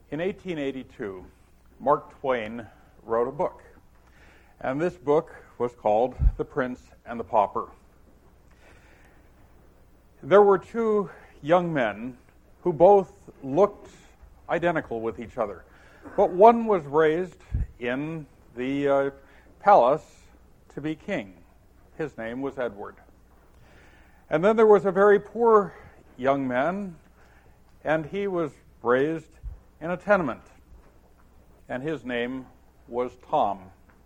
In 1882, Mark Twain wrote a book, and this book was called The Prince and the Pauper. There were two young men who both looked identical with each other, but one was raised in the palace to be king. His name was Edward. And then there was a very poor young man, and he was raised in a tenement, and his name was Tom.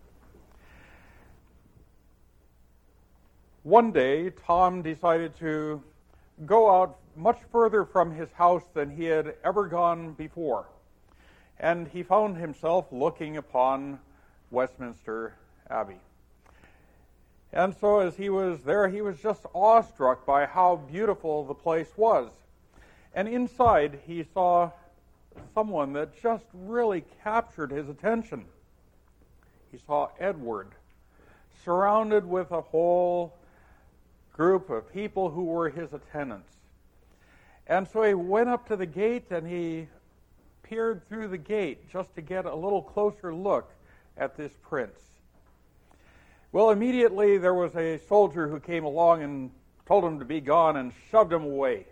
One day, Tom decided to go out much further from his house than he had ever gone before, and he found himself looking upon Westminster Abbey. And so as he was there, he was just awestruck by how beautiful the place was. And inside, he saw someone that just really captured his attention. He saw Edward surrounded with a whole group of people who were his attendants. And so he went up to the gate and he peered through the gate just to get a little closer look at this prince. Well, immediately there was a soldier who came along and told him to be gone and shoved him away.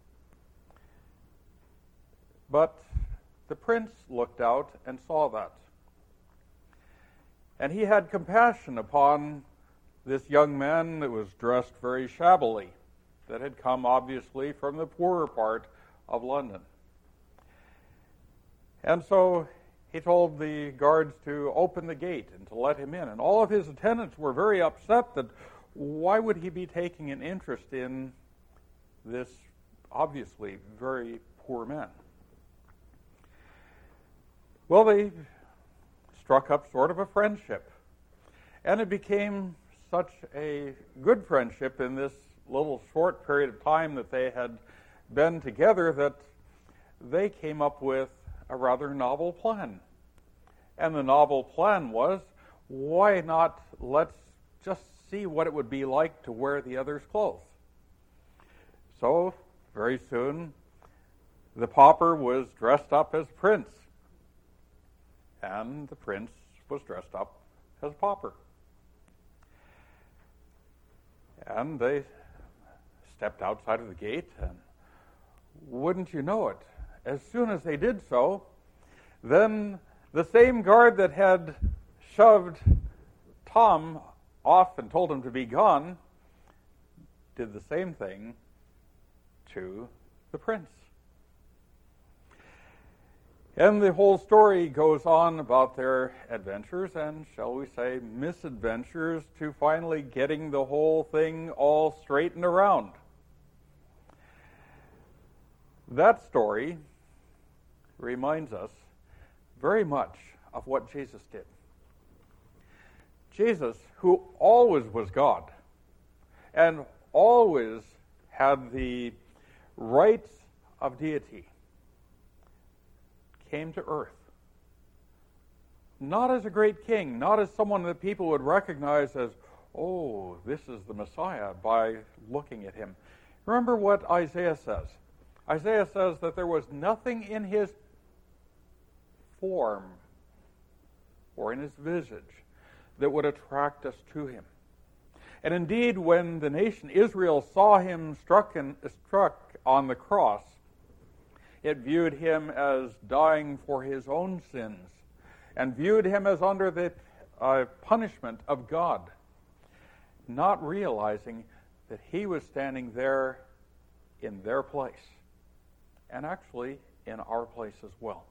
But the prince looked out and saw that. And he had compassion upon this young man that was dressed very shabbily, that had come obviously from the poorer part of London. And so he told the guards to open the gate and to let him in. And all of his attendants were very upset that why would he be taking an interest in this obviously very poor man? Well, they struck up sort of a friendship. And it became such a good friendship in this little short period of time that they had been together that they came up with a rather novel plan. And the novel plan was, why not let's just see what it would be like to wear the other's clothes. So, very soon, the pauper was dressed up as prince. And the prince was dressed up as pauper. And they stepped outside of the gate, and wouldn't you know it, as soon as they did so, then the same guard that had shoved Tom off and told him to be gone did the same thing to the prince. And the whole story goes on about their adventures and, shall we say, misadventures to finally getting the whole thing all straightened around. That story reminds us very much of what Jesus did. Jesus, who always was God and always had the rights of deity, came to earth. Not as a great king, not as someone that people would recognize as, oh, this is the Messiah by looking at him. Remember what Isaiah says. Isaiah says that there was nothing in his form or in his visage that would attract us to him. And indeed, when the nation Israel saw him struck on the cross, it viewed him as dying for his own sins and viewed him as under the punishment of God, not realizing that he was standing there in their place and actually in our place as well.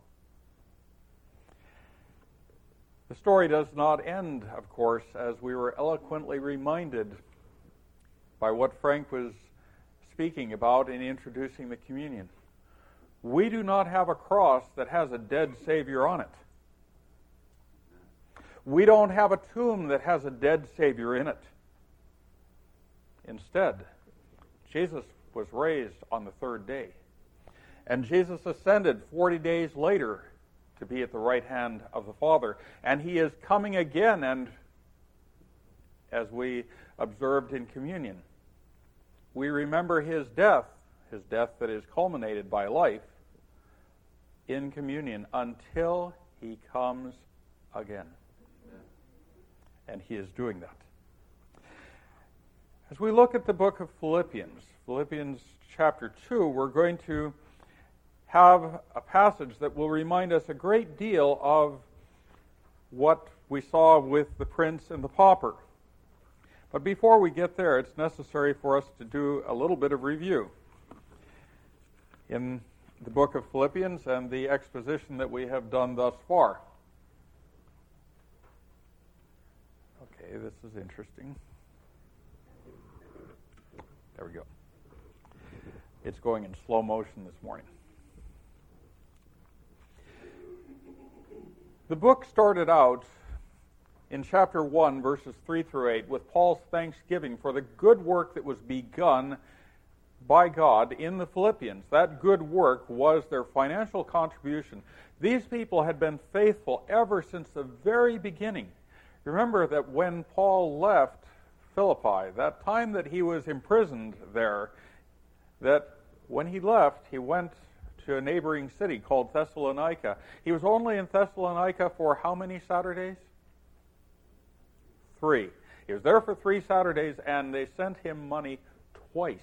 The story does not end, of course, as we were eloquently reminded by what Frank was speaking about in introducing the communion. We do not have a cross that has a dead Savior on it. We don't have a tomb that has a dead Savior in it. Instead, Jesus was raised on the third day. And Jesus ascended 40 days later to be at the right hand of the Father. And he is coming again, and as we observed in communion, we remember his death that is culminated by life, in communion until he comes again. Amen. And he is doing that. As we look at the book of Philippians chapter 2, we're going to have a passage that will remind us a great deal of what we saw with the prince and the pauper. But before we get there, it's necessary for us to do a little bit of review in the book of Philippians and the exposition that we have done thus far. Okay, this is interesting. There we go. It's going in slow motion this morning. The book started out in chapter 1, verses 3 through 8, with Paul's thanksgiving for the good work that was begun by God in the Philippians. That good work was their financial contribution. These people had been faithful ever since the very beginning. Remember that when Paul left Philippi, that time that he was imprisoned there, that when he left, he went to a neighboring city called Thessalonica. He was only in Thessalonica for how many Saturdays? 3. He was there for 3 Saturdays, and they sent him money twice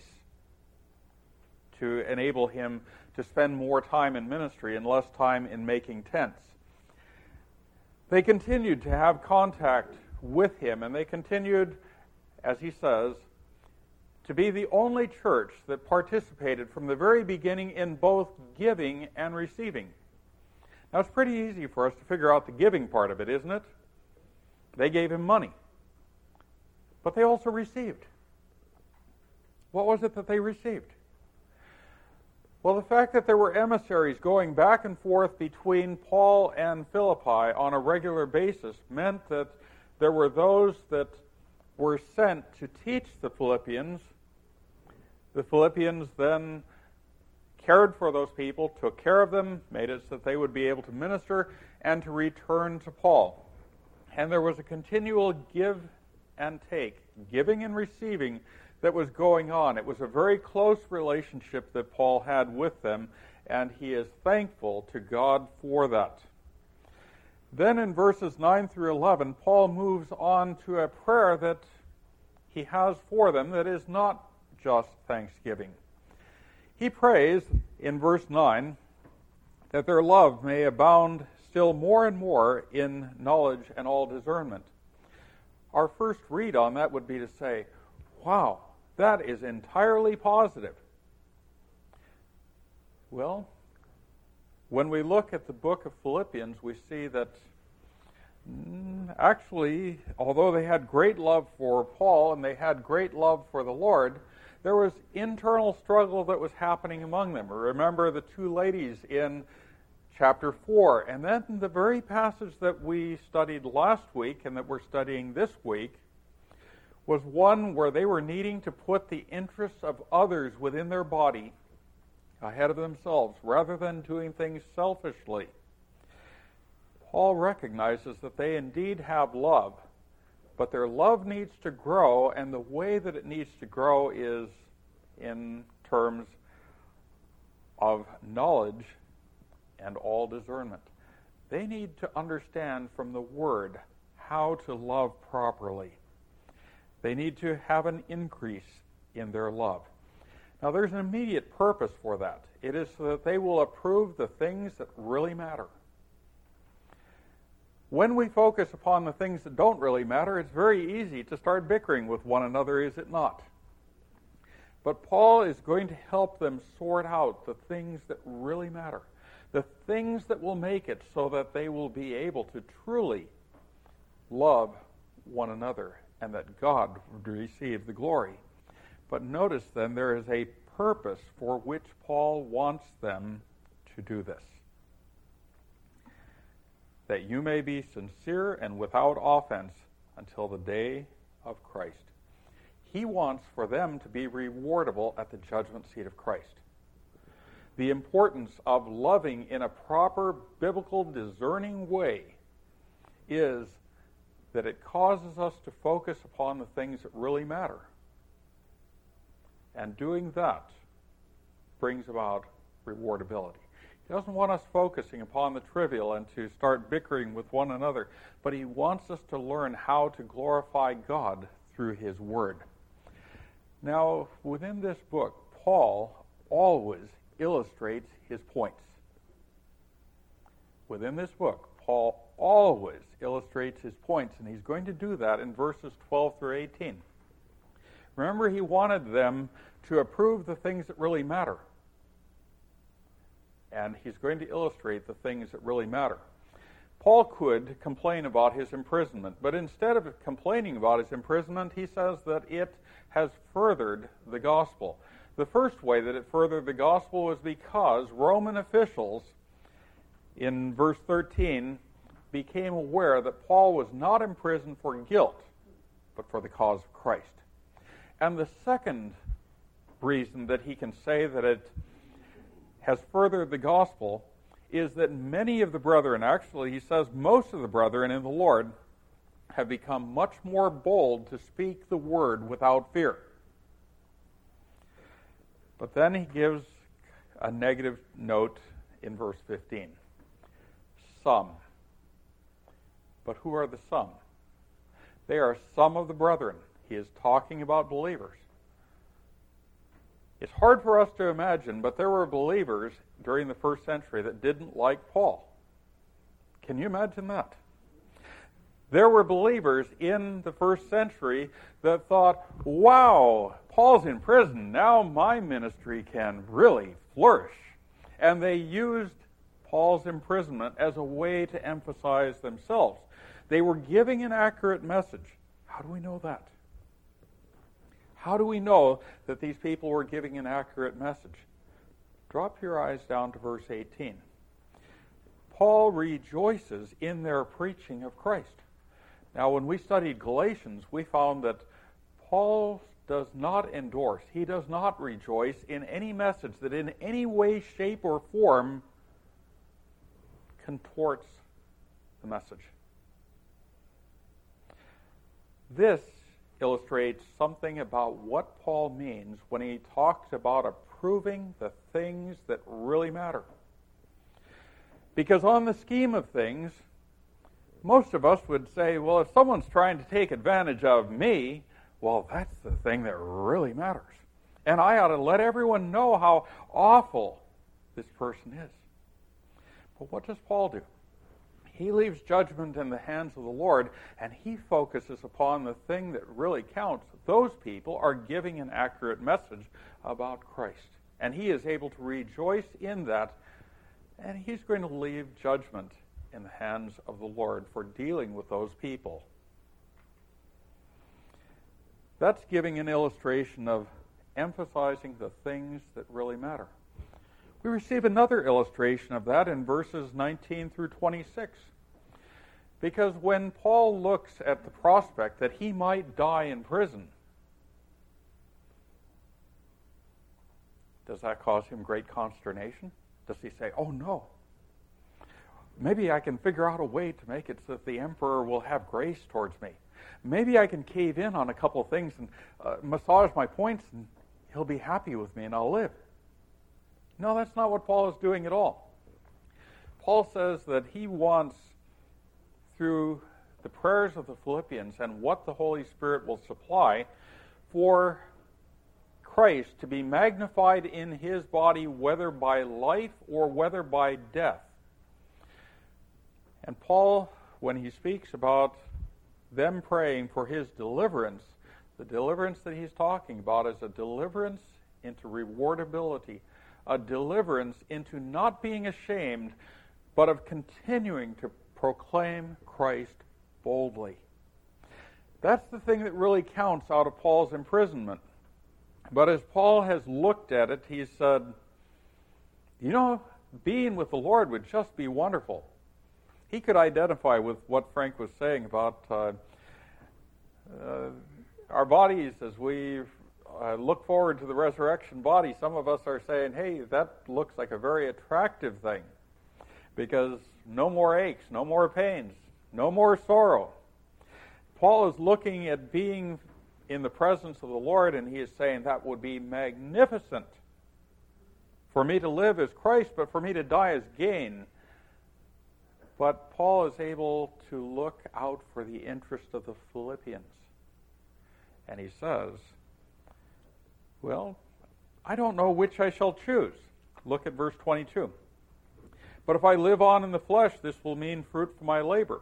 to enable him to spend more time in ministry and less time in making tents. They continued to have contact with him, and they continued, as he says, to be the only church that participated from the very beginning in both giving and receiving. Now, it's pretty easy for us to figure out the giving part of it, isn't it? They gave him money. But they also received. What was it that they received? Well, the fact that there were emissaries going back and forth between Paul and Philippi on a regular basis meant that there were those that were sent to teach the Philippians. The Philippians then cared for those people, took care of them, made it so that they would be able to minister and to return to Paul. And there was a continual give and take, giving and receiving, that was going on. It was a very close relationship that Paul had with them, and he is thankful to God for that. Then in verses 9 through 11, Paul moves on to a prayer that he has for them that is not just thanksgiving. He prays in verse 9 that their love may abound still more and more in knowledge and all discernment. Our first read on that would be to say, wow, that is entirely positive. Well, when we look at the book of Philippians, we see that actually, although they had great love for Paul and they had great love for the Lord, there was internal struggle that was happening among them. Remember the 2 ladies in chapter 4. And then the very passage that we studied last week and that we're studying this week was one where they were needing to put the interests of others within their body ahead of themselves rather than doing things selfishly. Paul recognizes that they indeed have love, but their love needs to grow, and the way that it needs to grow is in terms of knowledge and all discernment. They need to understand from the Word how to love properly. They need to have an increase in their love. Now, there's an immediate purpose for that. It is so that they will approve the things that really matter. When we focus upon the things that don't really matter, it's very easy to start bickering with one another, is it not? But Paul is going to help them sort out the things that really matter, the things that will make it so that they will be able to truly love one another and that God would receive the glory. But notice then there is a purpose for which Paul wants them to do this. That you may be sincere and without offense until the day of Christ. He wants for them to be rewardable at the judgment seat of Christ. The importance of loving in a proper, biblical, discerning way is that it causes us to focus upon the things that really matter. And doing that brings about rewardability. He doesn't want us focusing upon the trivial and to start bickering with one another, but he wants us to learn how to glorify God through his word. Now, within this book, Paul always illustrates his points. Within this book, Paul always illustrates his points, and he's going to do that in verses 12 through 18. Remember, he wanted them to approve the things that really matter. And he's going to illustrate the things that really matter. Paul could complain about his imprisonment, but instead of complaining about his imprisonment, he says that it has furthered the gospel. The first way that it furthered the gospel was because Roman officials, in verse 13, became aware that Paul was not imprisoned for guilt, but for the cause of Christ. And the second reason that he can say that it has furthered the gospel is that many of the brethren, actually he says most of the brethren in the Lord, have become much more bold to speak the word without fear. But then he gives a negative note in verse 15. Some. But who are the some? They are some of the brethren. He is talking about believers. It's hard for us to imagine, but there were believers during the first century that didn't like Paul. Can you imagine that? There were believers in the first century that thought, wow, Paul's in prison. Now my ministry can really flourish. And they used Paul's imprisonment as a way to emphasize themselves. They were giving an accurate message. How do we know that? How do we know that these people were giving an accurate message? Drop your eyes down to verse 18. Paul rejoices in their preaching of Christ. Now, when we studied Galatians, we found that Paul does not endorse, he does not rejoice in any message that in any way, shape, or form contorts the message. This illustrates something about what Paul means when he talks about approving the things that really matter. Because on the scheme of things, most of us would say, well, if someone's trying to take advantage of me, well, that's the thing that really matters. And I ought to let everyone know how awful this person is. But what does Paul do? He leaves judgment in the hands of the Lord, and he focuses upon the thing that really counts. Those people are giving an accurate message about Christ. And he is able to rejoice in that, and he's going to leave judgment in the hands of the Lord for dealing with those people. That's giving an illustration of emphasizing the things that really matter. We receive another illustration of that in verses 19 through 26. Because when Paul looks at the prospect that he might die in prison, does that cause him great consternation? Does he say, oh no, maybe I can figure out a way to make it so that the emperor will have grace towards me. Maybe I can cave in on a couple of things and massage my points and he'll be happy with me and I'll live. No, that's not what Paul is doing at all. Paul says that he wants, through the prayers of the Philippians and what the Holy Spirit will supply, for Christ to be magnified in his body, whether by life or whether by death. And Paul, when he speaks about them praying for his deliverance, the deliverance that he's talking about is a deliverance into rewardability, a deliverance into not being ashamed, but of continuing to proclaim Christ boldly. That's the thing that really counts out of Paul's imprisonment. But as Paul has looked at it, he said, you know, being with the Lord would just be wonderful. He could identify with what Frank was saying about our bodies as we look forward to the resurrection body. Some of us are saying, hey, that looks like a very attractive thing because no more aches, no more pains, no more sorrow. Paul is looking at being in the presence of the Lord, and he is saying that would be magnificent For me to live is Christ, but for me to die is gain. But Paul is able to look out for the interest of the Philippians. And he says, well, I don't know which I shall choose. Look at verse 22. But if I live on in the flesh, this will mean fruit for my labor.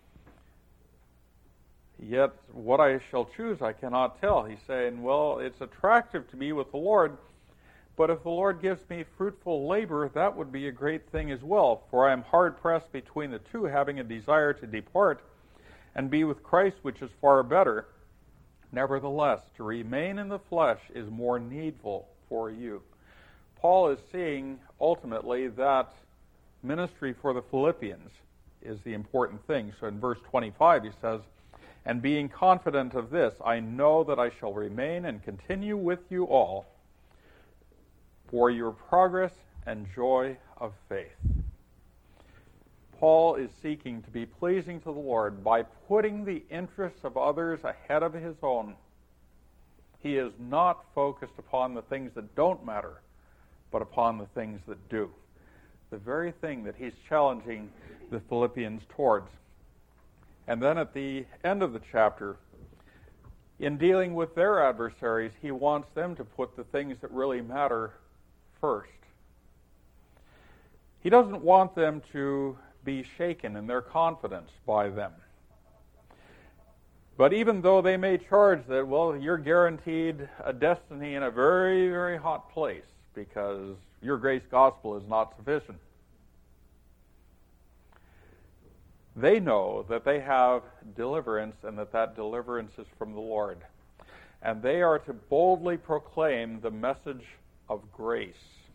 Yet what I shall choose I cannot tell. He's saying, well, it's attractive to be with the Lord, but if the Lord gives me fruitful labor, that would be a great thing as well. For I am hard-pressed between the two, having a desire to depart and be with Christ, which is far better. Nevertheless, to remain in the flesh is more needful for you. Paul is seeing ultimately that ministry for the Philippians is the important thing. So in verse 25 he says, and being confident of this, I know that I shall remain and continue with you all for your progress and joy of faith. Paul is seeking to be pleasing to the Lord by putting the interests of others ahead of his own. He is not focused upon the things that don't matter, but upon the things that do. The very thing that he's challenging the Philippians towards. And then at the end of the chapter, in dealing with their adversaries, he wants them to put the things that really matter first. He doesn't want them to be shaken in their confidence by them. But even though they may charge that, well, you're guaranteed a destiny in a very, very hot place because your grace gospel is not sufficient, they know that they have deliverance and that deliverance is from the Lord. And they are to boldly proclaim the message of grace.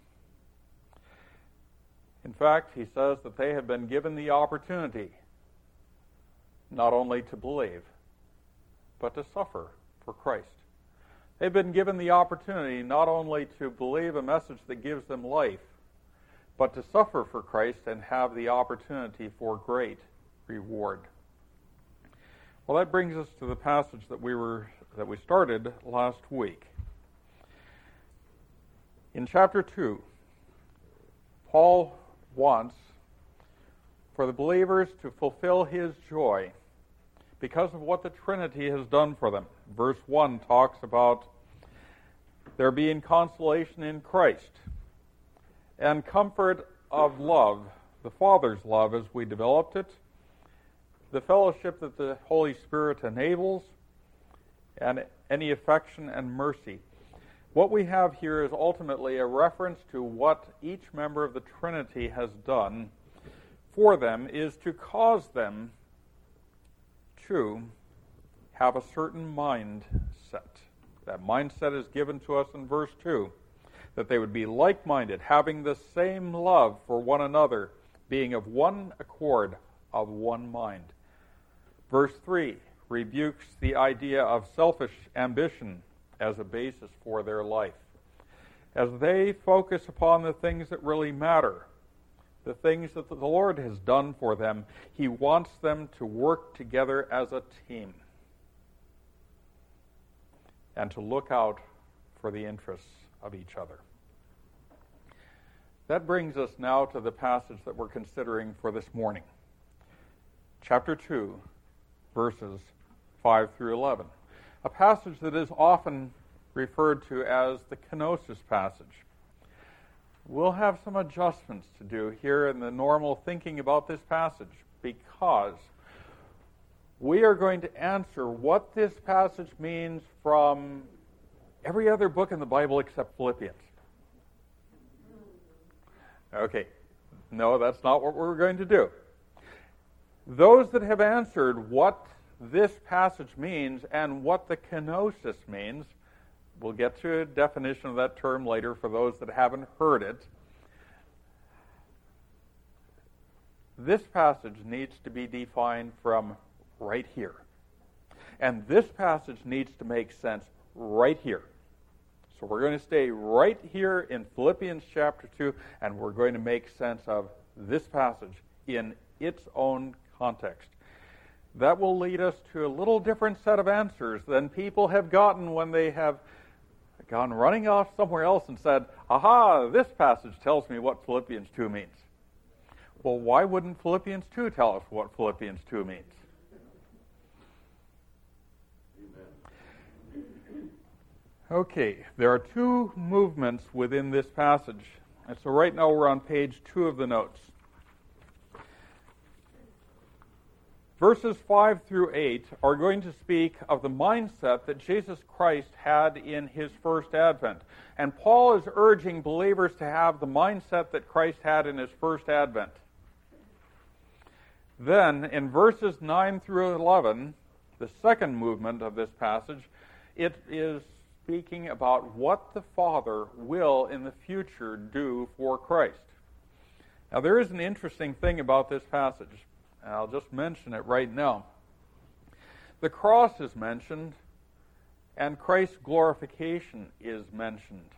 In fact, he says that they have been given the opportunity not only to believe, but to suffer for Christ. They've been given the opportunity not only to believe a message that gives them life, but to suffer for Christ and have the opportunity for great reward. Well, that brings us to the passage that we started last week. In chapter 2, Paul wants for the believers to fulfill his joy because of what the Trinity has done for them. Verse 1 talks about there being consolation in Christ and comfort of love, the Father's love as we developed it, the fellowship that the Holy Spirit enables, and any affection and mercy. What we have here is ultimately a reference to what each member of the Trinity has done for them is to cause them to have a certain mindset. That mindset is given to us in verse 2, that they would be like-minded, having the same love for one another, being of one accord, of one mind. Verse 3 rebukes the idea of selfish ambition as a basis for their life. As they focus upon the things that really matter, the things that the Lord has done for them, he wants them to work together as a team and to look out for the interests of each other. That brings us now to the passage that we're considering for this morning. Chapter 2, verses 5 through 11. A passage that is often referred to as the kenosis passage. We'll have some adjustments to do here in the normal thinking about this passage because we are going to answer what this passage means from every other book in the Bible except Philippians. Okay, no, that's not what we're going to do. Those that have answered what this passage means and what the kenosis means, we'll get to a definition of that term later for those that haven't heard it. This passage needs to be defined from right here. And this passage needs to make sense right here. So we're going to stay right here in Philippians chapter 2, and we're going to make sense of this passage in its own context. That will lead us to a little different set of answers than people have gotten when they have gone running off somewhere else and said, aha, this passage tells me what Philippians 2 means. Well, why wouldn't Philippians 2 tell us what Philippians 2 means? Okay, there are two movements within this passage. And so right now we're on page 2 of the notes. Verses 5 through 8 are going to speak of the mindset that Jesus Christ had in his first advent. And Paul is urging believers to have the mindset that Christ had in his first advent. Then, in verses 9 through 11, the second movement of this passage, it is speaking about what the Father will in the future do for Christ. Now, there is an interesting thing about this passage. I'll just mention it right now. The cross is mentioned, and Christ's glorification is mentioned.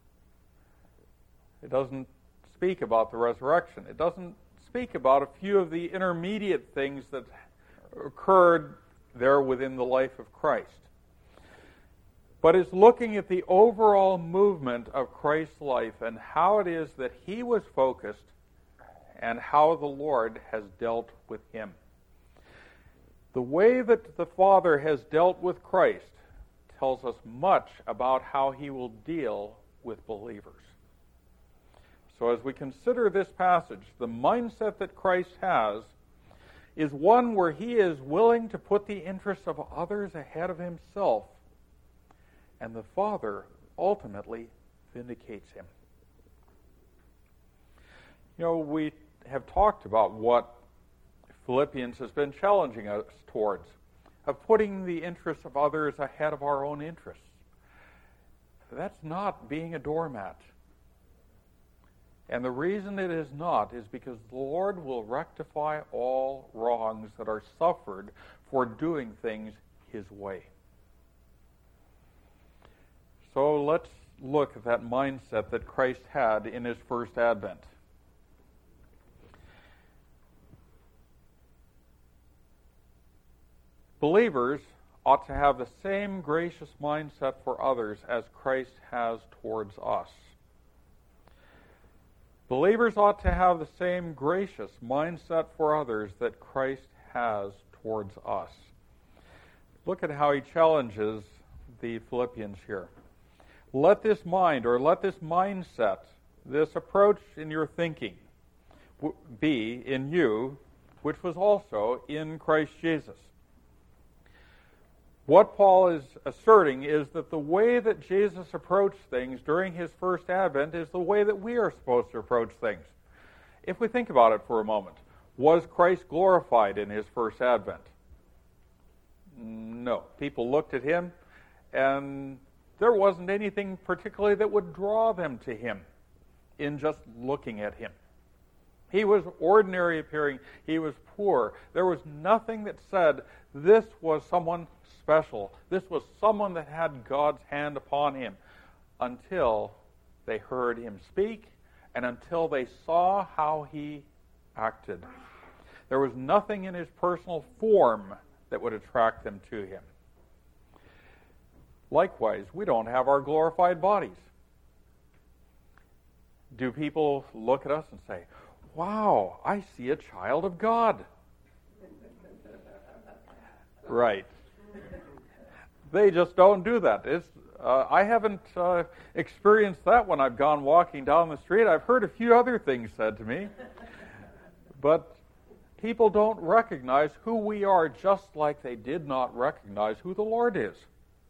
It doesn't speak about the resurrection. It doesn't speak about a few of the intermediate things that occurred there within the life of Christ. But it's looking at the overall movement of Christ's life and how it is that he was focused and how the Lord has dealt with him. The way that the Father has dealt with Christ tells us much about how he will deal with believers. So as we consider this passage, the mindset that Christ has is one where he is willing to put the interests of others ahead of himself, and the Father ultimately vindicates him. You know, we have talked about what Philippians has been challenging us towards, of putting the interests of others ahead of our own interests. That's not being a doormat. And the reason it is not is because the Lord will rectify all wrongs that are suffered for doing things his way. So let's look at that mindset that Christ had in his first advent. Believers ought to have the same gracious mindset for others as Christ has towards us. Believers ought to have the same gracious mindset for others that Christ has towards us. Look at how he challenges the Philippians here. Let this mind, or let this mindset, this approach in your thinking, be in you, which was also in Christ Jesus. What Paul is asserting is that the way that Jesus approached things during his first advent is the way that we are supposed to approach things. If we think about it for a moment, was Christ glorified in his first advent? No. People looked at him, and there wasn't anything particularly that would draw them to him in just looking at him. He was ordinary appearing. He was poor. There was nothing that said this was someone special. This was someone that had God's hand upon him, until they heard him speak and until they saw how he acted. There was nothing in his personal form that would attract them to him. Likewise, we don't have our glorified bodies. Do people look at us and say, wow, I see a child of God? Right. They just don't do that. I haven't experienced that when I've gone walking down the street. I've heard a few other things said to me. But people don't recognize who we are, just like they did not recognize who the Lord is.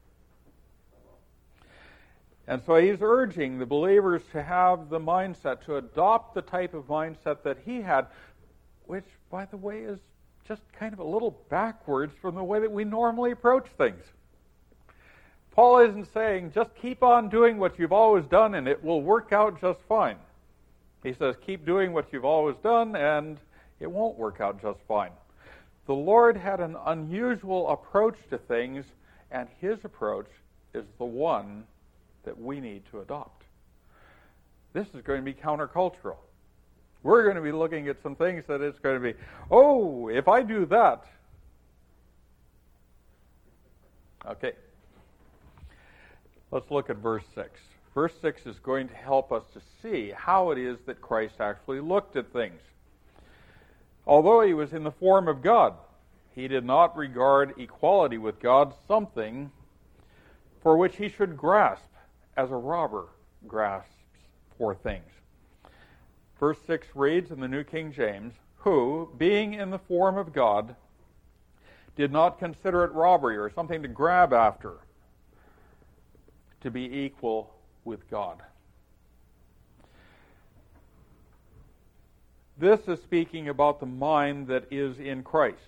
And so he's urging the believers to have the mindset, to adopt the type of mindset that he had, which, by the way, is just kind of a little backwards from the way that we normally approach things. Paul isn't saying, just keep on doing what you've always done and it will work out just fine. He says, keep doing what you've always done and it won't work out just fine. The Lord had an unusual approach to things, and his approach is the one that we need to adopt. This is going to be countercultural. We're going to be looking at some things that it's going to be, oh, if I do that. Okay. Let's look at verse 6. Verse 6 is going to help us to see how it is that Christ actually looked at things. Although he was in the form of God, he did not regard equality with God something for which he should grasp as a robber grasps for things. Verse 6 reads in the New King James, who, being in the form of God, did not consider it robbery or something to grab after, to be equal with God. This is speaking about the mind that is in Christ.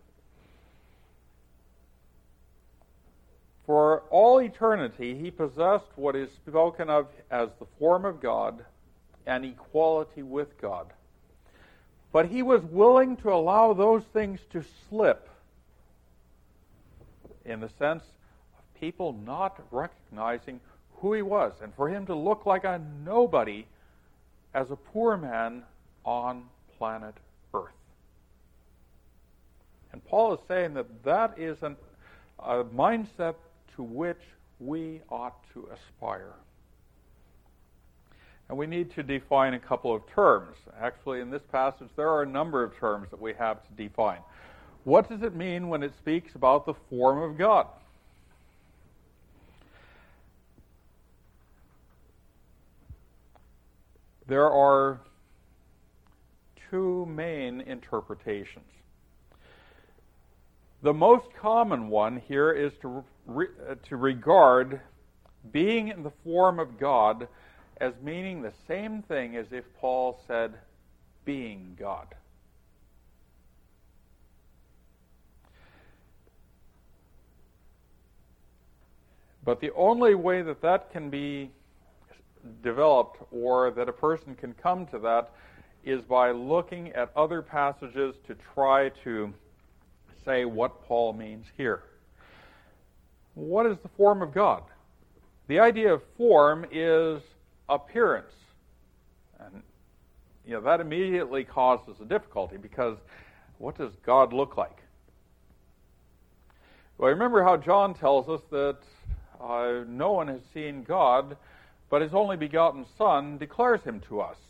For all eternity, he possessed what is spoken of as the form of God and equality with God. But he was willing to allow those things to slip in the sense of people not recognizing who he was, and for him to look like a nobody as a poor man on planet Earth. And Paul is saying that that is a mindset to which we ought to aspire. And we need to define a couple of terms. Actually, in this passage, there are a number of terms that we have to define. What does it mean when it speaks about the form of God? There are two main interpretations. The most common one here is to regard being in the form of God as meaning the same thing as if Paul said, being God. But the only way that that can be developed, or that a person can come to that, is by looking at other passages to try to say what Paul means here. What is the form of God? The idea of form is appearance. And that immediately causes a difficulty, because what does God look like? Well, remember how John tells us that no one has seen God, but his only begotten Son declares him to us.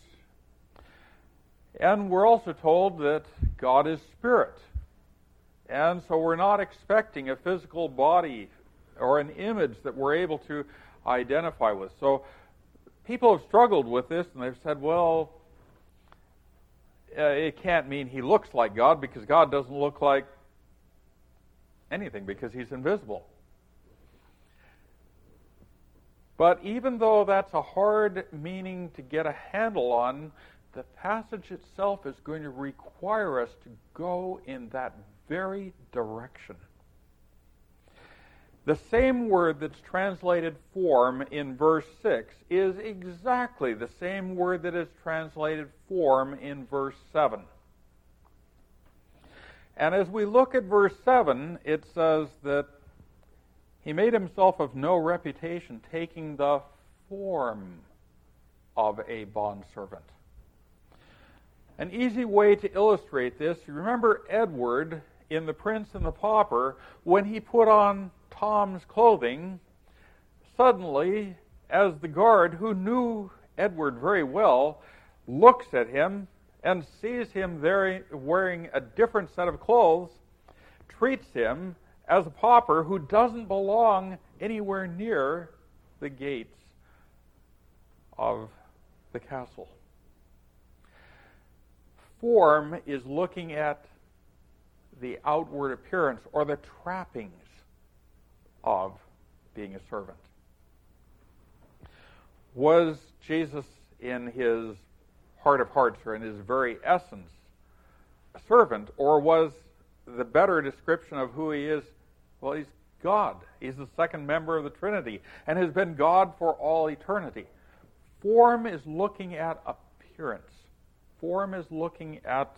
And we're also told that God is spirit. And so we're not expecting a physical body or an image that we're able to identify with. So people have struggled with this, and they've said, well, it can't mean he looks like God, because God doesn't look like anything, because he's invisible. But even though that's a hard meaning to get a handle on, the passage itself is going to require us to go in that very direction. The same word that's translated form in verse 6 is exactly the same word that is translated form in verse 7. And as we look at verse 7, it says that he made himself of no reputation, taking the form of a bondservant. An easy way to illustrate this, you remember Edward in The Prince and the Pauper, when he put on Tom's clothing, suddenly, as the guard, who knew Edward very well, looks at him and sees him there wearing a different set of clothes, treats him as a pauper who doesn't belong anywhere near the gates of the castle. Form is looking at the outward appearance or the trappings of being a servant. Was Jesus in his heart of hearts, or in his very essence, a servant, or was the better description of who he is, well, he's God. He's the second member of the Trinity and has been God for all eternity. Form is looking at appearance. Form is looking at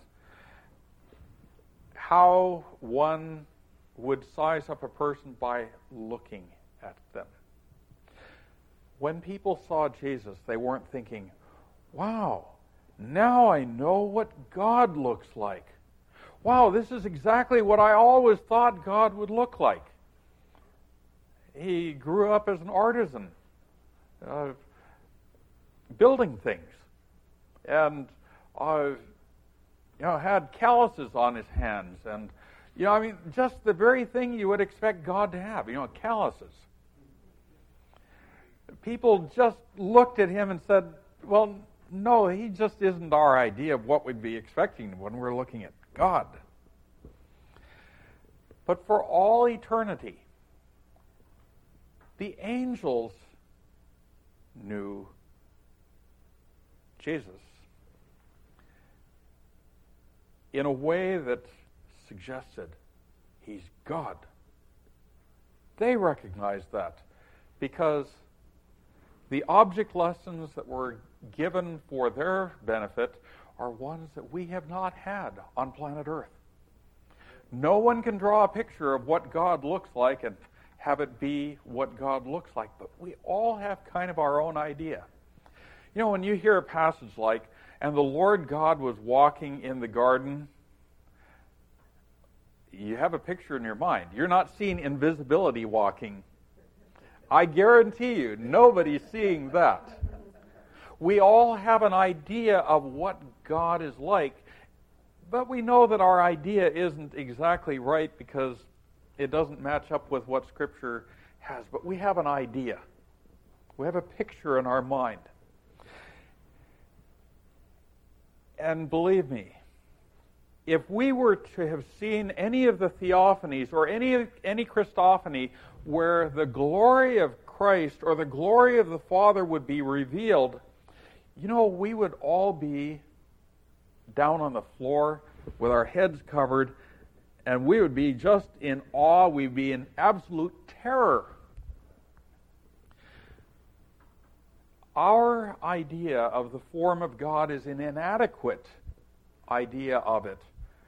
how one would size up a person by looking at them. When people saw Jesus, they weren't thinking, wow, now I know what God looks like. Wow, this is exactly what I always thought God would look like. he grew up as an artisan, building things, and had calluses on his hands, and just the very thing you would expect God to have, calluses. People just looked at him and said, well, no, he just isn't our idea of what we'd be expecting when we're looking at God. But for all eternity, the angels knew Jesus in a way that suggested he's God. They recognized that because the object lessons that were given for their benefit are ones that we have not had on planet Earth. No one can draw a picture of what God looks like and have it be what God looks like, but we all have kind of our own idea. When you hear a passage like, and the Lord God was walking in the garden, you have a picture in your mind. You're not seeing invisibility walking. I guarantee you, nobody's seeing that. We all have an idea of what God is like, but we know that our idea isn't exactly right because it doesn't match up with what Scripture has. But we have an idea. We have a picture in our mind. And believe me, if we were to have seen any of the theophanies or any Christophany where the glory of Christ or the glory of the Father would be revealed, we would all be down on the floor with our heads covered, and we would be just in awe. We'd be in absolute terror. Our idea of the form of God is an inadequate idea of it.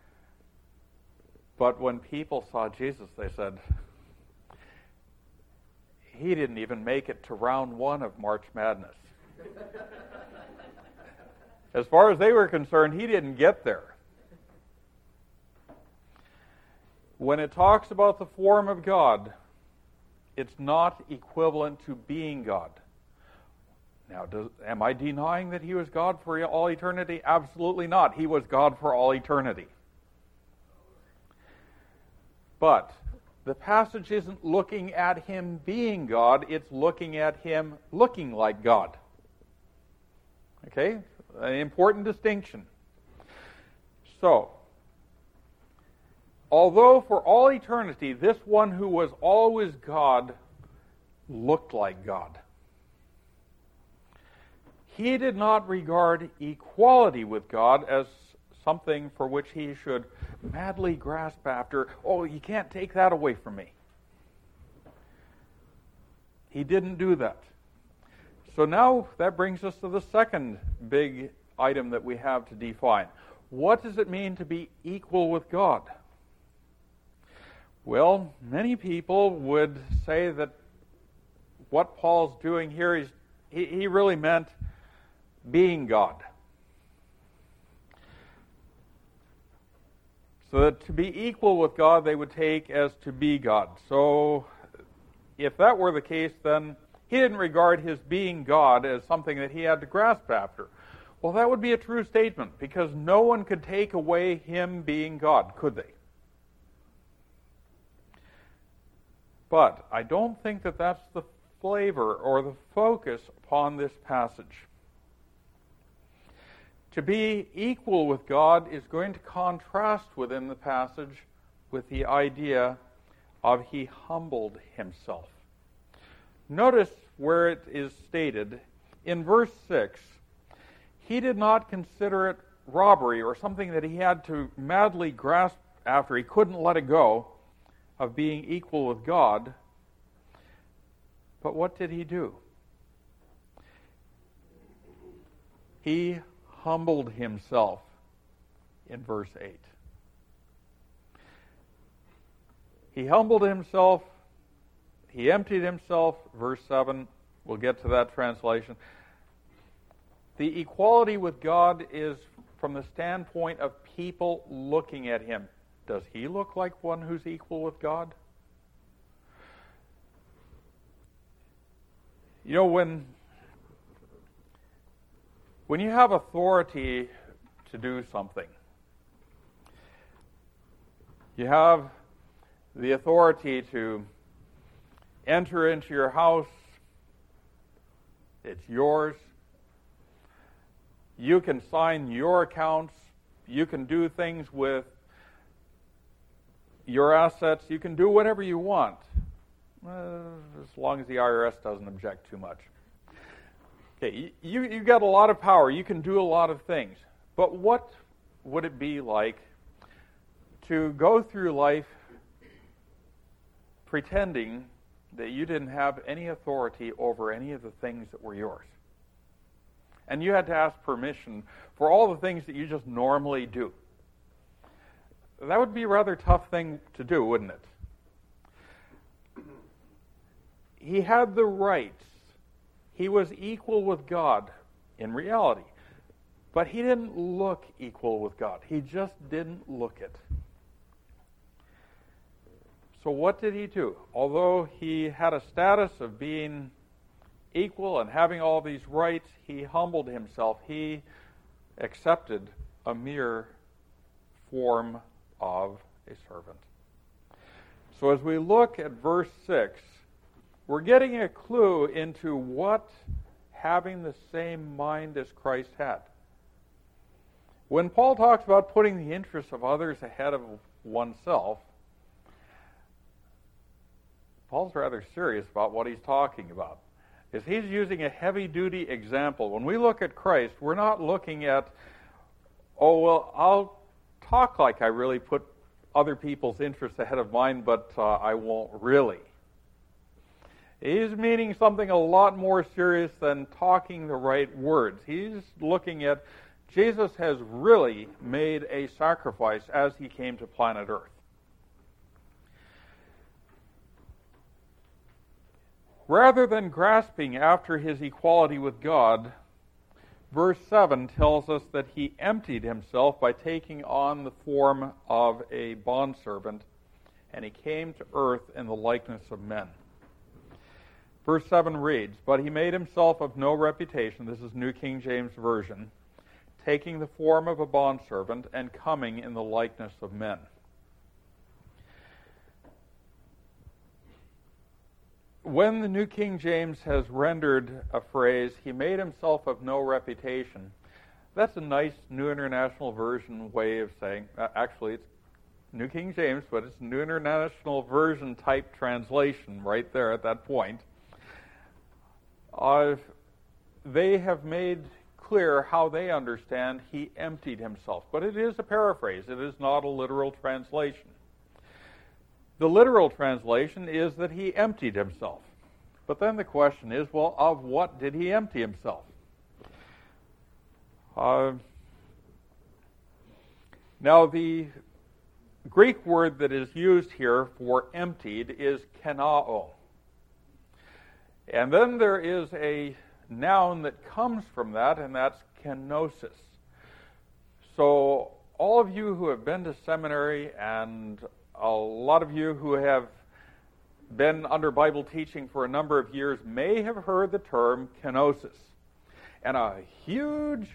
But when people saw Jesus, they said, he didn't even make it to round one of March Madness. As far as they were concerned, he didn't get there. When it talks about the form of God, it's not equivalent to being God. Now, am I denying that he was God for all eternity? Absolutely not. He was God for all eternity. But the passage isn't looking at him being God, it's looking at him looking like God. Okay? An important distinction. So, although for all eternity this one who was always God looked like God, he did not regard equality with God as something for which he should madly grasp after. Oh, you can't take that away from me. He didn't do that. So now that brings us to the second big item that we have to define. What does it mean to be equal with God? Well, many people would say that what Paul's doing here is he really meant being God. So that to be equal with God they would take as to be God. So if that were the case, then he didn't regard his being God as something that he had to grasp after. Well, that would be a true statement, because no one could take away him being God, could they? But I don't think that that's the flavor or the focus upon this passage. To be equal with God is going to contrast within the passage with the idea of he humbled himself. Notice where it is stated in verse 6, he did not consider it robbery or something that he had to madly grasp after. He couldn't let it go of being equal with God. But what did he do? He humbled himself in verse 8. He humbled himself. He emptied himself, verse 7. We'll get to that translation. The equality with God is from the standpoint of people looking at him. Does he look like one who's equal with God? You know, when you have authority to do something, you have the authority to enter into your house. It's yours. You can sign your accounts. You can do things with your assets. You can do whatever you want, as long as the IRS doesn't object too much. Okay, you got a lot of power. You can do a lot of things. But what would it be like to go through life pretending that you didn't have any authority over any of the things that were yours? And you had to ask permission for all the things that you just normally do. That would be a rather tough thing to do, wouldn't it? He had the rights. He was equal with God in reality. But he didn't look equal with God. He just didn't look it. So what did he do? Although he had a status of being equal and having all these rights, he humbled himself. He accepted a mere form of a servant. So as we look at verse 6, we're getting a clue into what having the same mind as Christ had. When Paul talks about putting the interests of others ahead of oneself, Paul's rather serious about what he's talking about. Because he's using a heavy-duty example. When we look at Christ, we're not looking at, oh, well, I'll talk like I really put other people's interests ahead of mine, but I won't really. He's meaning something a lot more serious than talking the right words. He's looking at Jesus has really made a sacrifice as he came to planet Earth. Rather than grasping after his equality with God, verse 7 tells us that he emptied himself by taking on the form of a bondservant, and he came to earth in the likeness of men. Verse 7 reads, "But he made himself of no reputation," this is New King James Version, "taking the form of a bondservant and coming in the likeness of men." When the New King James has rendered a phrase, "he made himself of no reputation," that's a nice New International Version way of saying, actually it's New King James, but it's New International Version type translation right there at that point. They have made clear how they understand he emptied himself. But it is a paraphrase. It is not a literal translation. The literal translation is that he emptied himself. But then the question is, well, of what did he empty himself? Now, the Greek word that is used here for emptied is kenao. And then there is a noun that comes from that, and that's kenosis. So all of you who have been to seminary and a lot of you who have been under Bible teaching for a number of years may have heard the term kenosis. And a huge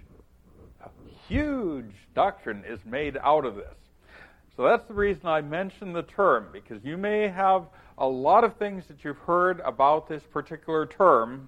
doctrine is made out of this. So that's the reason I mention the term, because you may have a lot of things that you've heard about this particular term,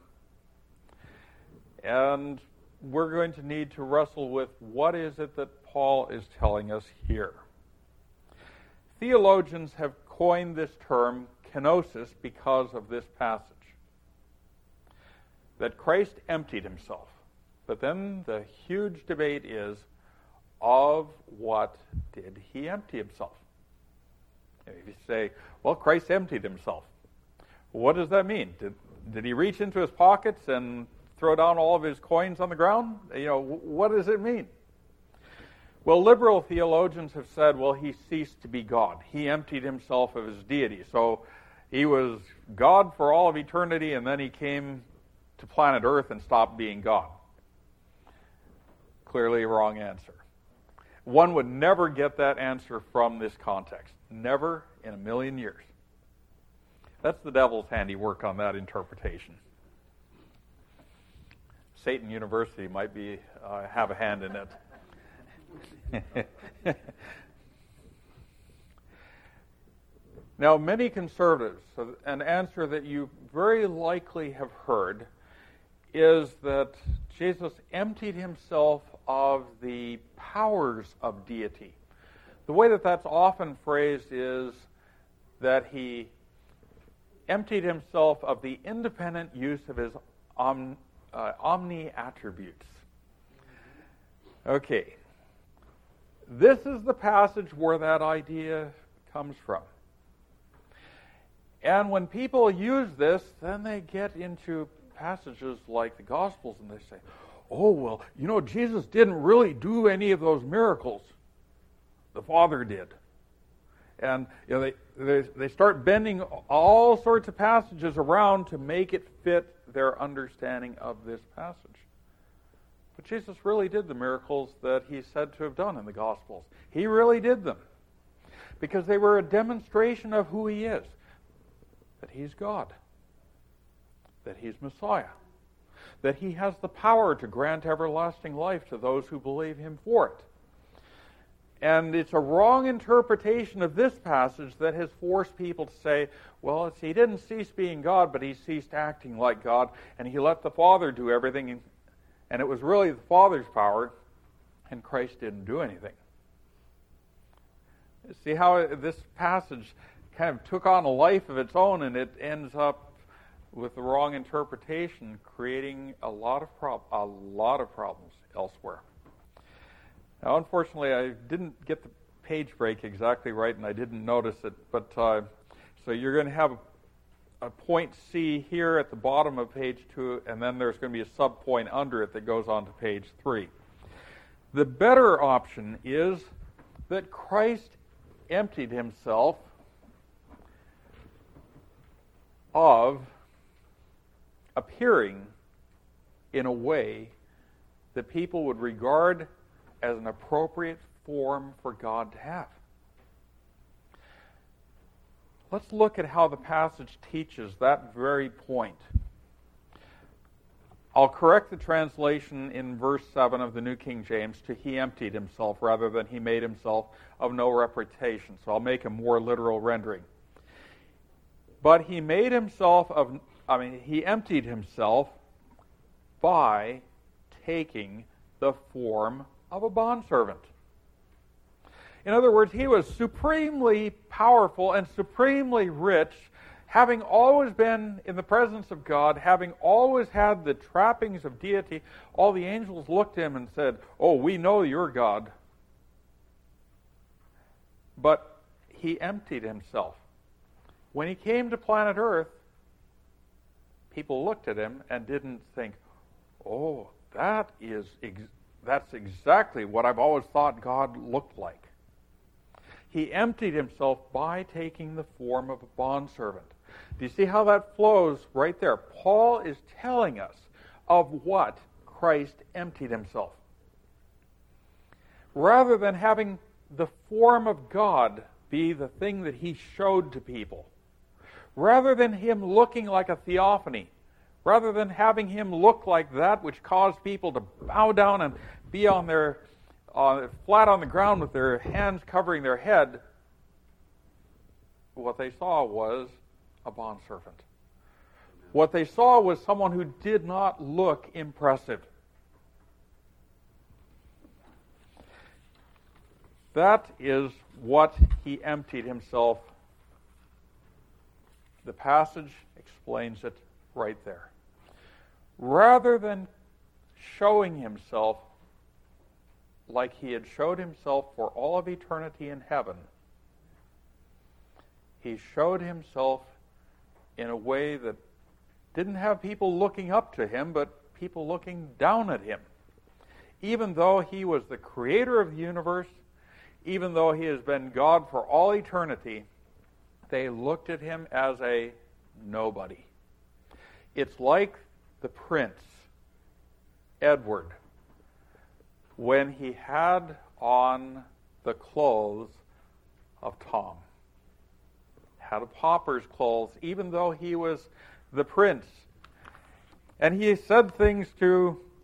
and we're going to need to wrestle with what is it that Paul is telling us here. Theologians have coined this term kenosis because of this passage, that Christ emptied himself. But then the huge debate is, of what did he empty himself? If you say, well, Christ emptied himself, what does that mean? Did he reach into his pockets and throw down all of his coins on the ground? What does it mean? Well, liberal theologians have said, well, he ceased to be God. He emptied himself of his deity. So he was God for all of eternity, and then he came to planet Earth and stopped being God. Clearly a wrong answer. One would never get that answer from this context. Never in a million years. That's the devil's handiwork on that interpretation. Satan University might have a hand in it. Now, many conservatives, an answer that you very likely have heard is that Jesus emptied himself of the powers of deity. The way that that's often phrased is that he emptied himself of the independent use of his omni-attributes. Okay. This is the passage where that idea comes from. And when people use this, then they get into passages like the Gospels and they say, oh, well, Jesus didn't really do any of those miracles. The Father did. And they start bending all sorts of passages around to make it fit their understanding of this passage. But Jesus really did the miracles that he's said to have done in the Gospels. He really did them. Because they were a demonstration of who he is. That he's God. That he's Messiah. That he has the power to grant everlasting life to those who believe him for it. And it's a wrong interpretation of this passage that has forced people to say, well, he didn't cease being God, but he ceased acting like God, and he let the Father do everything, and it was really the Father's power, and Christ didn't do anything. See how this passage kind of took on a life of its own, and it ends up with the wrong interpretation, creating a lot of problems elsewhere. Now, unfortunately, I didn't get the page break exactly right, and I didn't notice it. But so you're going to have a point C here at the bottom of page 2, and then there's going to be a subpoint under it that goes on to page 3. The better option is that Christ emptied himself of appearing in a way that people would regard as an appropriate form for God to have. Let's look at how the passage teaches that very point. I'll correct the translation in verse 7 of the New King James to he emptied himself rather than he made himself of no reputation. So I'll make a more literal rendering. But he emptied himself by taking the form of a bondservant. In other words, he was supremely powerful and supremely rich, having always been in the presence of God, having always had the trappings of deity. All the angels looked at him and said, oh, we know you're God. But he emptied himself. When he came to planet Earth, people looked at him and didn't think, oh, that's exactly what I've always thought God looked like. He emptied himself by taking the form of a bondservant. Do you see how that flows right there? Paul is telling us of what Christ emptied himself. Rather than having the form of God be the thing that he showed to people, rather than him looking like a theophany, rather than having him look like that which caused people to bow down and be on their flat on the ground with their hands covering their head, what they saw was a bondservant. What they saw was someone who did not look impressive. That is what he emptied himself. The passage explains it right there. Rather than showing himself like he had showed himself for all of eternity in heaven, he showed himself in a way that didn't have people looking up to him, but people looking down at him. Even though he was the creator of the universe, even though he has been God for all eternity, they looked at him as a nobody. It's like the prince, Edward, when he had on the clothes of Tom. Had a pauper's clothes, even though he was the prince. And he said things to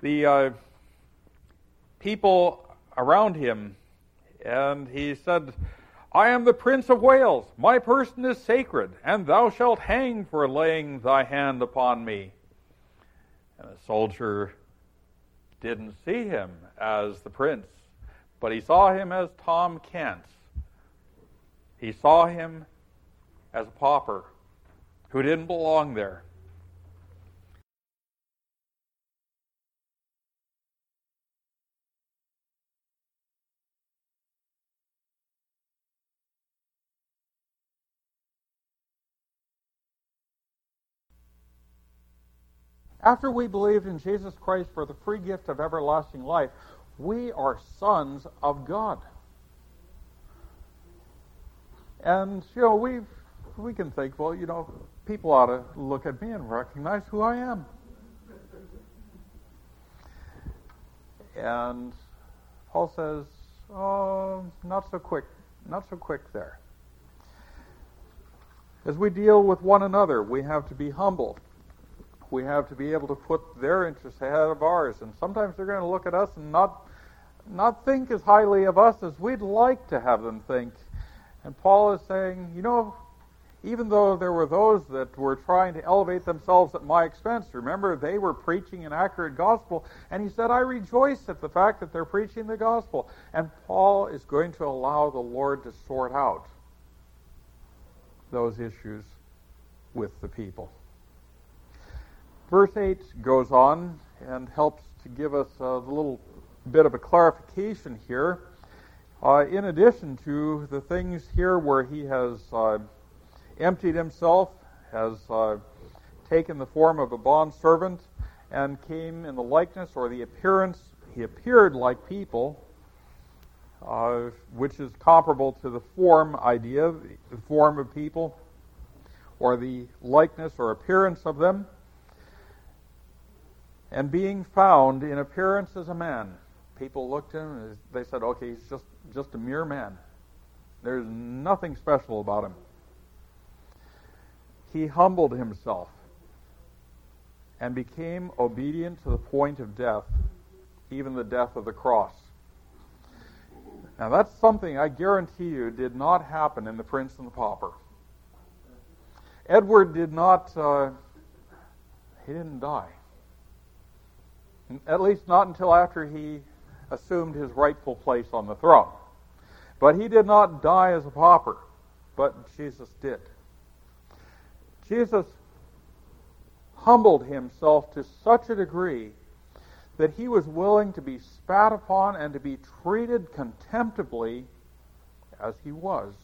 the people around him, and he said, I am the Prince of Wales. My person is sacred, and thou shalt hang for laying thy hand upon me. And the soldier didn't see him as the prince, but he saw him as Tom Kent. He saw him as a pauper who didn't belong there. After we believed in Jesus Christ for the free gift of everlasting life, we are sons of God. And, we can think, well, people ought to look at me and recognize who I am. And Paul says, oh, not so quick there. As we deal with one another, we have to be humble. We have to be able to put their interests ahead of ours. And sometimes they're going to look at us and not think as highly of us as we'd like to have them think. And Paul is saying, even though there were those that were trying to elevate themselves at my expense, remember, they were preaching an accurate gospel. And he said, I rejoice at the fact that they're preaching the gospel. And Paul is going to allow the Lord to sort out those issues with the people. Verse 8 goes on and helps to give us a little bit of a clarification here. In addition to the things here where he has emptied himself, has taken the form of a bondservant, and came in the likeness or the appearance, he appeared like people, which is comparable to the form idea, the form of people, or the likeness or appearance of them. And being found in appearance as a man, people looked at him and they said, okay, he's just a mere man. There's nothing special about him. He humbled himself and became obedient to the point of death, even the death of the cross. Now that's something I guarantee you did not happen in The Prince and the Pauper. Edward did not, he didn't die. At least not until after he assumed his rightful place on the throne. But he did not die as a pauper, but Jesus did. Jesus humbled himself to such a degree that he was willing to be spat upon and to be treated contemptibly as he was.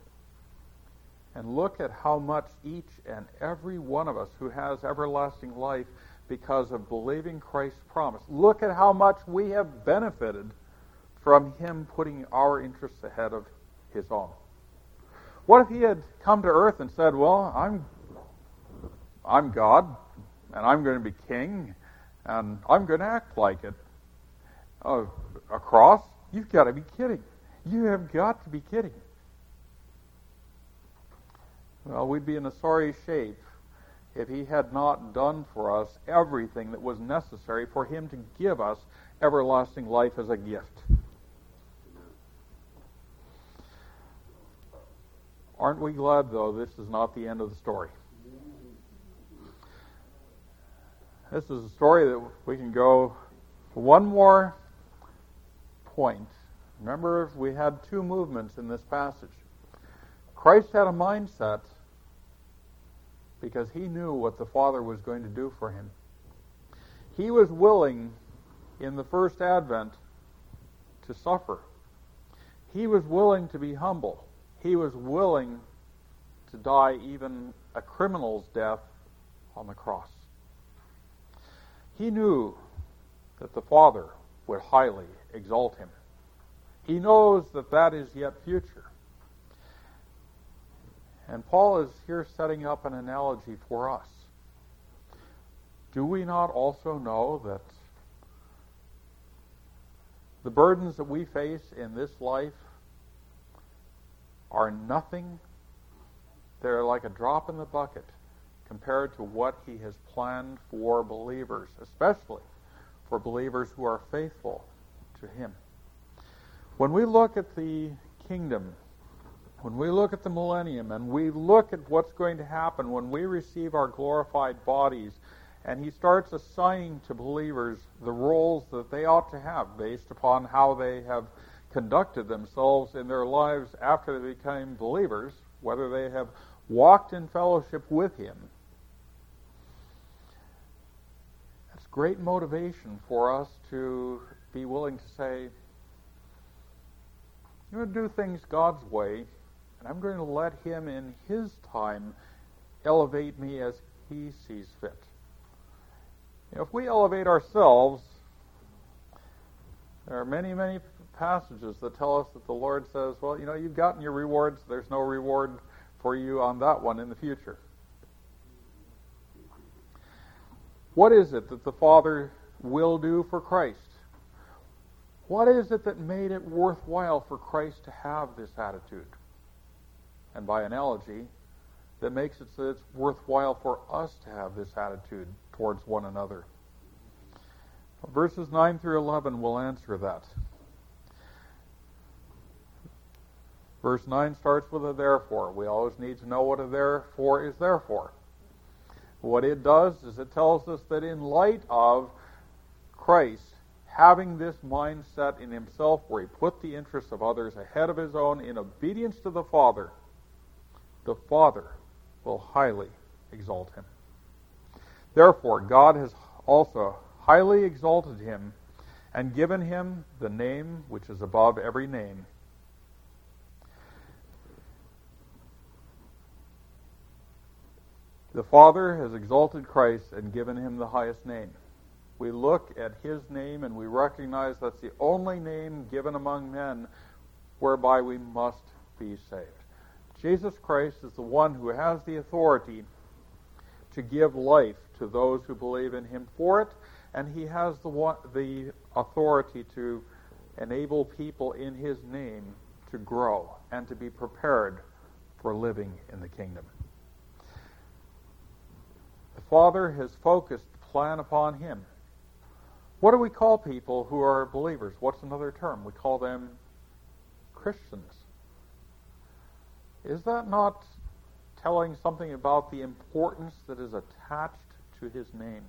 And look at how much each and every one of us who has everlasting life because of believing Christ's promise. Look at how much we have benefited from him putting our interests ahead of his own. What if he had come to earth and said, well, I'm God, and I'm going to be king, and I'm going to act like it. A cross? You've got to be kidding. You have got to be kidding. Well, we'd be in a sorry shape if he had not done for us everything that was necessary for him to give us everlasting life as a gift. Aren't we glad, though, this is not the end of the story? This is a story that we can go one more point. Remember, we had two movements in this passage. Christ had a mindset because he knew what the Father was going to do for him. He was willing in the first advent to suffer. He was willing to be humble. He was willing to die even a criminal's death on the cross. He knew that the Father would highly exalt him. He knows that that is yet future. And Paul is here setting up an analogy for us. Do we not also know that the burdens that we face in this life are nothing? They're like a drop in the bucket compared to what he has planned for believers, especially for believers who are faithful to Him. When we look at the kingdom, when we look at the millennium, and we look at what's going to happen when we receive our glorified bodies, and He starts assigning to believers the roles that they ought to have based upon how they have conducted themselves in their lives after they became believers, whether they have walked in fellowship with Him. That's great motivation for us to be willing to say, I'm going to do things God's way, and I'm going to let Him in His time elevate me as He sees fit. If we elevate ourselves, there are many, many passages that tell us that the Lord says, well, you've gotten your rewards, there's no reward for you on that one in the future. What is it that the Father will do for Christ? What is it that made it worthwhile for Christ to have this attitude? And by analogy, that makes it so that it's worthwhile for us to have this attitude towards one another. Verses 9 through 11 will answer that. Verse 9 starts with a therefore. We always need to know what a therefore is there for. What it does is it tells us that in light of Christ having this mindset in Himself where He put the interests of others ahead of His own in obedience to the Father will highly exalt Him. Therefore, God has also highly exalted Him and given Him the name which is above every name. The Father has exalted Christ and given Him the highest name. We look at His name and we recognize that's the only name given among men whereby we must be saved. Jesus Christ is the one who has the authority to give life to those who believe in Him for it, and He has the authority to enable people in His name to grow and to be prepared for living in the kingdom. The Father has focused the plan upon Him. What do we call people who are believers? What's another term? We call them Christians. Is that not telling something about the importance that is attached to His name?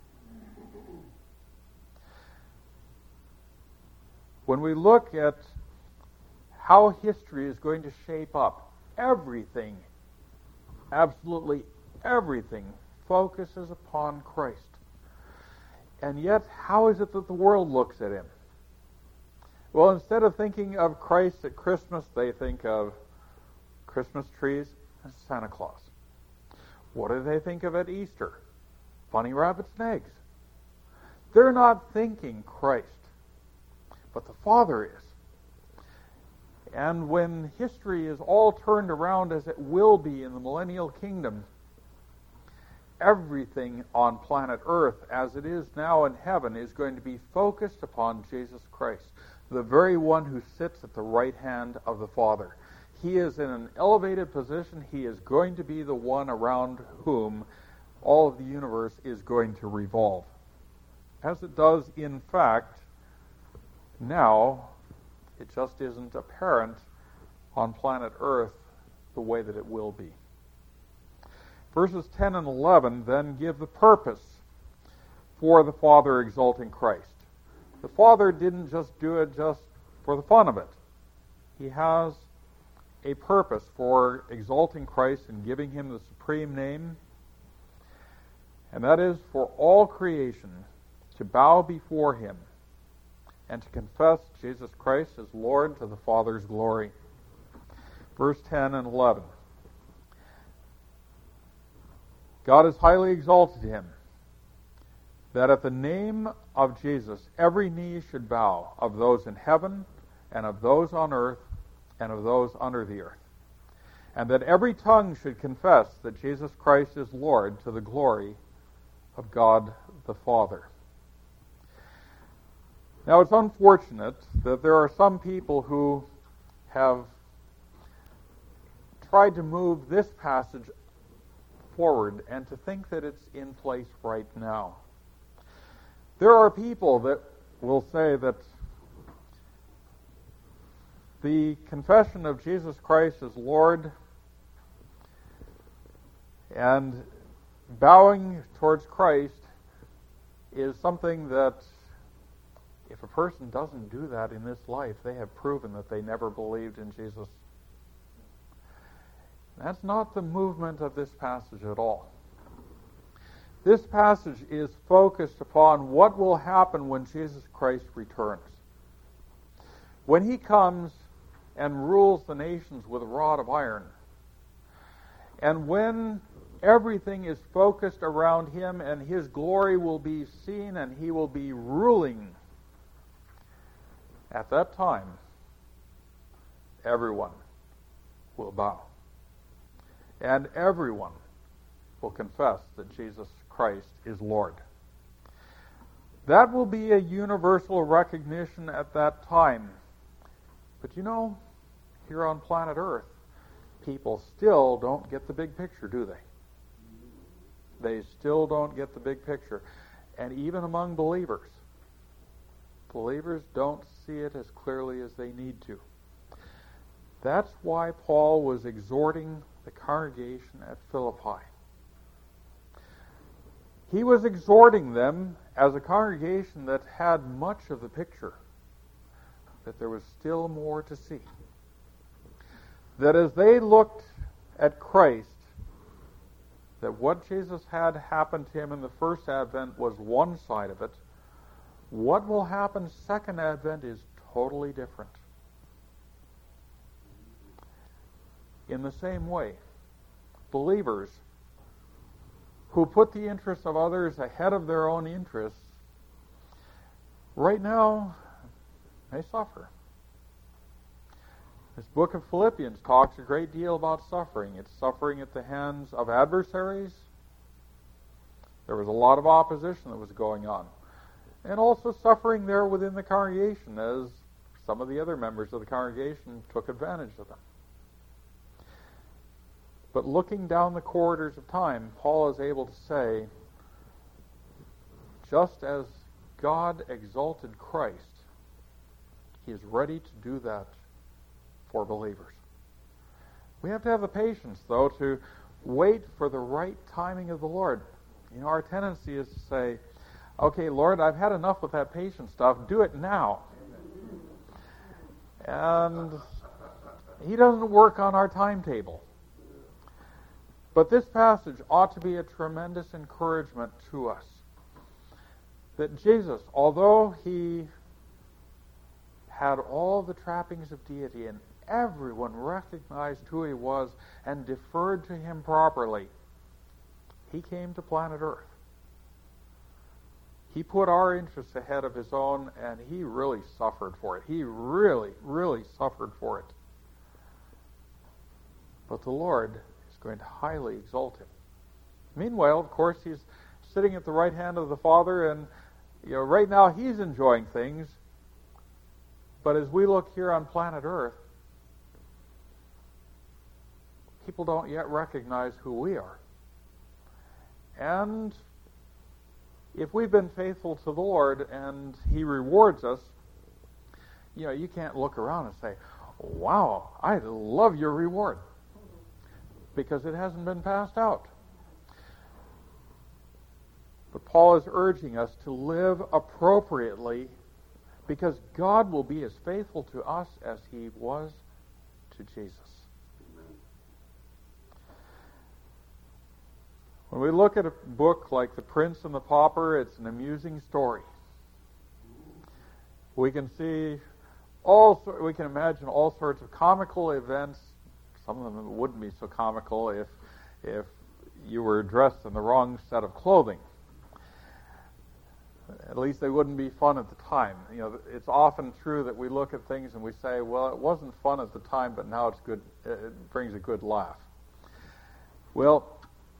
When we look at how history is going to shape up, everything, absolutely everything, focuses upon Christ. And yet, how is it that the world looks at Him? Well, instead of thinking of Christ at Christmas, they think of Christmas trees and Santa Claus. What do they think of at Easter? Bunny rabbits and eggs. They're not thinking Christ, but the Father is. And when history is all turned around as it will be in the millennial kingdom, everything on planet Earth, as it is now in heaven, is going to be focused upon Jesus Christ, the very one who sits at the right hand of the Father. He is in an elevated position. He is going to be the one around whom all of the universe is going to revolve. As it does, in fact, now, it just isn't apparent on planet Earth the way that it will be. Verses 10 and 11 then give the purpose for the Father exalting Christ. The Father didn't just do it just for the fun of it. He has a purpose for exalting Christ and giving Him the supreme name, and that is for all creation to bow before Him and to confess Jesus Christ as Lord to the Father's glory. Verse 10 and 11. God has highly exalted Him, that at the name of Jesus every knee should bow, of those in heaven and of those on earth and of those under the earth, and that every tongue should confess that Jesus Christ is Lord, to the glory of God the Father. Now, it's unfortunate that there are some people who have tried to move this passage forward and to think that it's in place right now. There are people that will say that the confession of Jesus Christ as Lord and bowing towards Christ is something that if a person doesn't do that in this life, they have proven that they never believed in Jesus. That's not the movement of this passage at all. This passage is focused upon what will happen when Jesus Christ returns. When he comes and rules the nations with a rod of iron, and when everything is focused around him and his glory will be seen and he will be ruling, at that time, everyone will bow. And everyone will confess that Jesus Christ is Lord. That will be a universal recognition at that time. But you know, here on planet Earth, people still don't get the big picture, do they? They still don't get the big picture. And even among believers don't see it as clearly as they need to. That's why Paul was exhorting the congregation at Philippi. He was exhorting them as a congregation that had much of the picture, that there was still more to see. That as they looked at Christ, that what Jesus had happened to him in the first advent was one side of it. What will happen second advent is totally different. In the same way, believers who put the interests of others ahead of their own interests, right now, they suffer. This book of Philippians talks a great deal about suffering. It's suffering at the hands of adversaries. There was a lot of opposition that was going on. And also suffering there within the congregation, as some of the other members of the congregation took advantage of them. But looking down the corridors of time, Paul is able to say, just as God exalted Christ, he is ready to do that for believers. We have to have the patience, though, to wait for the right timing of the Lord. You know, our tendency is to say, okay, Lord, I've had enough with that patience stuff. Do it now. And he doesn't work on our timetable. But this passage ought to be a tremendous encouragement to us. That Jesus, although he had all the trappings of deity and everyone recognized who he was and deferred to him properly, he came to planet Earth. He put our interests ahead of his own, and he really suffered for it. He really, really suffered for it. But the Lord is going to highly exalt him. Meanwhile, of course, he's sitting at the right hand of the Father, and right now he's enjoying things. But as we look here on planet Earth, people don't yet recognize who we are. And if we've been faithful to the Lord and he rewards us, you can't look around and say, wow, I love your reward, because it hasn't been passed out. But Paul is urging us to live appropriately, because God will be as faithful to us as he was to Jesus. When we look at a book like The Prince and the Pauper, it's an amusing story. We can imagine all sorts of comical events. Some of them wouldn't be so comical if you were dressed in the wrong set of clothing. At least they wouldn't be fun at the time. It's often true that we look at things and we say, well, it wasn't fun at the time, but now it's good. It brings a good laugh. Well,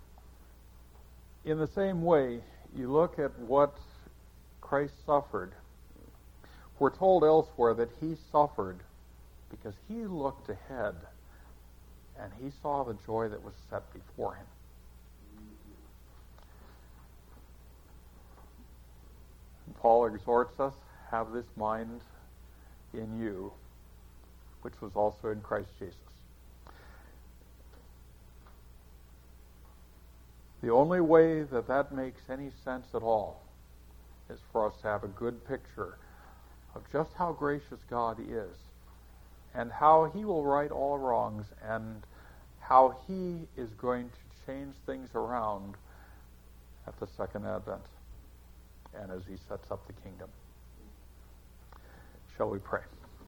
in the same way, you look at what Christ suffered. We're told elsewhere that he suffered because he looked ahead and he saw the joy that was set before him. Paul exhorts us, have this mind in you, which was also in Christ Jesus. The only way that that makes any sense at all is for us to have a good picture of just how gracious God is and how he will right all wrongs and how he is going to change things around at the second advent and as he sets up the kingdom. Shall we pray?